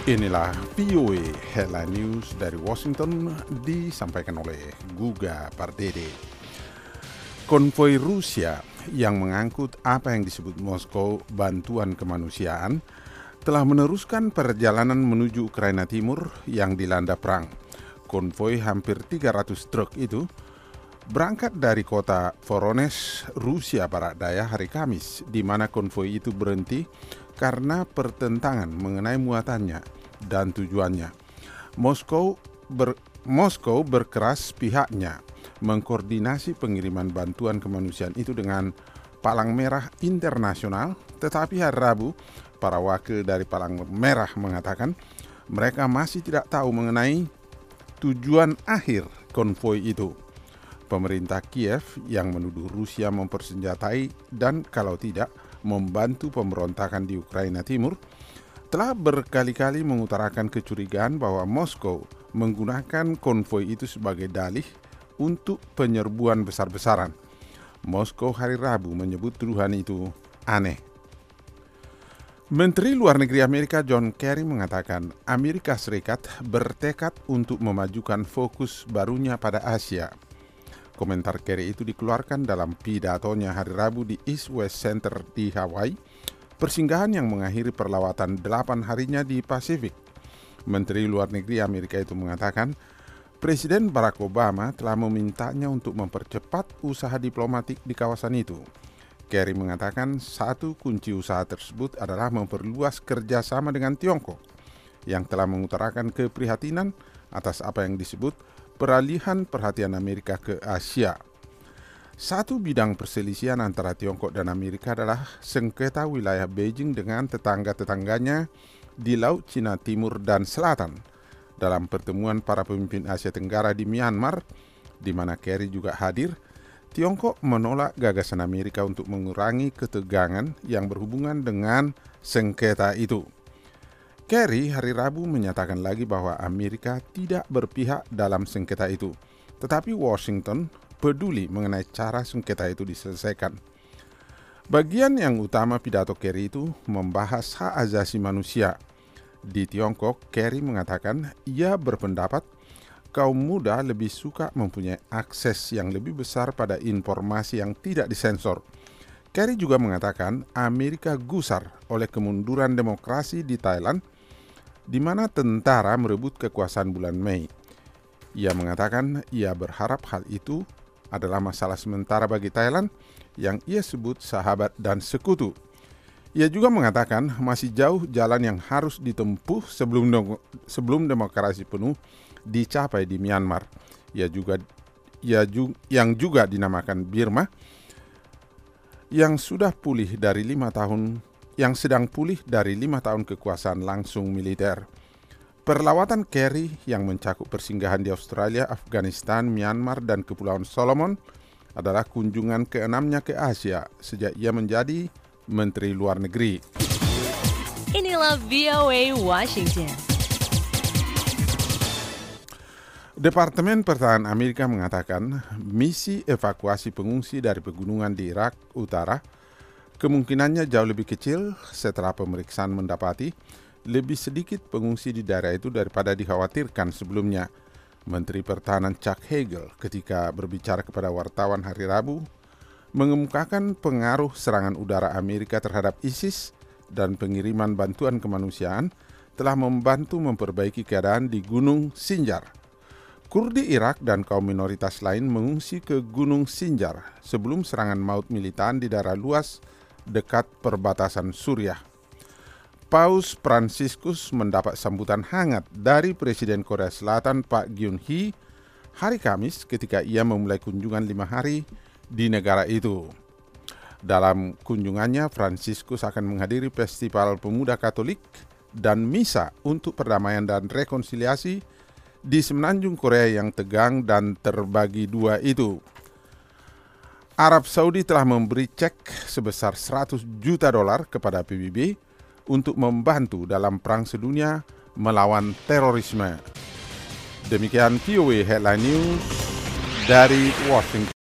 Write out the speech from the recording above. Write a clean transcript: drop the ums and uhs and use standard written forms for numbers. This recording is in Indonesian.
Inilah VOA Headline News dari Washington disampaikan oleh Guga Pardede. Konvoi Rusia yang mengangkut apa yang disebut Moskow bantuan kemanusiaan telah meneruskan perjalanan menuju Ukraina Timur yang dilanda perang. Konvoi hampir 300 truk itu berangkat dari kota Voronezh, Rusia Barat Daya hari Kamis, di mana konvoi itu berhenti karena pertentangan mengenai muatannya dan tujuannya. Moskow berkeras pihaknya mengkoordinasi pengiriman bantuan kemanusiaan itu dengan Palang Merah Internasional, tetapi hari Rabu, para wakil dari Palang Merah mengatakan mereka masih tidak tahu mengenai tujuan akhir konvoi itu. Pemerintah Kiev yang menuduh Rusia mempersenjatai dan kalau tidak membantu pemberontakan di Ukraina Timur telah berkali-kali mengutarakan kecurigaan bahwa Moskow menggunakan konvoi itu sebagai dalih untuk penyerbuan besar-besaran. Moskow hari Rabu menyebut tuduhan itu aneh. Menteri Luar Negeri Amerika John Kerry mengatakan Amerika Serikat bertekad untuk memajukan fokus barunya pada Asia. Komentar Kerry itu dikeluarkan dalam pidatonya hari Rabu di East West Center di Hawaii, persinggahan yang mengakhiri perlawatan 8 harinya di Pasifik. Menteri Luar Negeri Amerika itu mengatakan, Presiden Barack Obama telah memintanya untuk mempercepat usaha diplomatik di kawasan itu. Kerry mengatakan satu kunci usaha tersebut adalah memperluas kerjasama dengan Tiongkok, yang telah mengutarakan keprihatinan atas apa yang disebut peralihan perhatian Amerika ke Asia. Satu bidang perselisihan antara Tiongkok dan Amerika adalah sengketa wilayah Beijing dengan tetangga-tetangganya di Laut Cina Timur dan Selatan. Dalam pertemuan para pemimpin Asia Tenggara di Myanmar, di mana Kerry juga hadir, Tiongkok menolak gagasan Amerika untuk mengurangi ketegangan yang berhubungan dengan sengketa itu. Kerry hari Rabu menyatakan lagi bahwa Amerika tidak berpihak dalam sengketa itu, tetapi Washington peduli mengenai cara sengketa itu diselesaikan. Bagian yang utama pidato Kerry itu membahas hak asasi manusia. Di Tiongkok, Kerry mengatakan ia berpendapat kaum muda lebih suka mempunyai akses yang lebih besar pada informasi yang tidak disensor. Kerry juga mengatakan Amerika gusar oleh kemunduran demokrasi di Thailand, di mana tentara merebut kekuasaan bulan Mei. Ia mengatakan ia berharap hal itu adalah masalah sementara bagi Thailand yang ia sebut sahabat dan sekutu. Ia juga mengatakan masih jauh jalan yang harus ditempuh sebelum demokrasi penuh dicapai di Myanmar. Yang juga dinamakan Burma, yang sedang pulih dari 5 tahun kekuasaan langsung militer. Perlawatan Kerry yang mencakup persinggahan di Australia, Afghanistan, Myanmar, dan Kepulauan Solomon adalah kunjungan ke-6-nya ke Asia sejak ia menjadi Menteri Luar Negeri. Inilah VOA Washington. Departemen Pertahanan Amerika mengatakan misi evakuasi pengungsi dari pegunungan di Irak Utara kemungkinannya jauh lebih kecil setelah pemeriksaan mendapati lebih sedikit pengungsi di daerah itu daripada dikhawatirkan sebelumnya. Menteri Pertahanan Chuck Hagel ketika berbicara kepada wartawan hari Rabu mengemukakan pengaruh serangan udara Amerika terhadap ISIS dan pengiriman bantuan kemanusiaan telah membantu memperbaiki keadaan di Gunung Sinjar. Kurdi Irak dan kaum minoritas lain mengungsi ke Gunung Sinjar sebelum serangan maut militan di daerah luas dekat perbatasan Suriah. Paus Fransiskus mendapat sambutan hangat dari Presiden Korea Selatan Pak Geun-hye hari Kamis ketika ia memulai kunjungan 5 hari di negara itu. Dalam kunjungannya, Fransiskus akan menghadiri Festival Pemuda Katolik dan Misa untuk perdamaian dan rekonsiliasi di semenanjung Korea yang tegang dan terbagi dua itu. Arab Saudi telah memberi cek sebesar $100 juta kepada PBB untuk membantu dalam perang sedunia melawan terorisme. Demikian VOA Headline News dari Washington.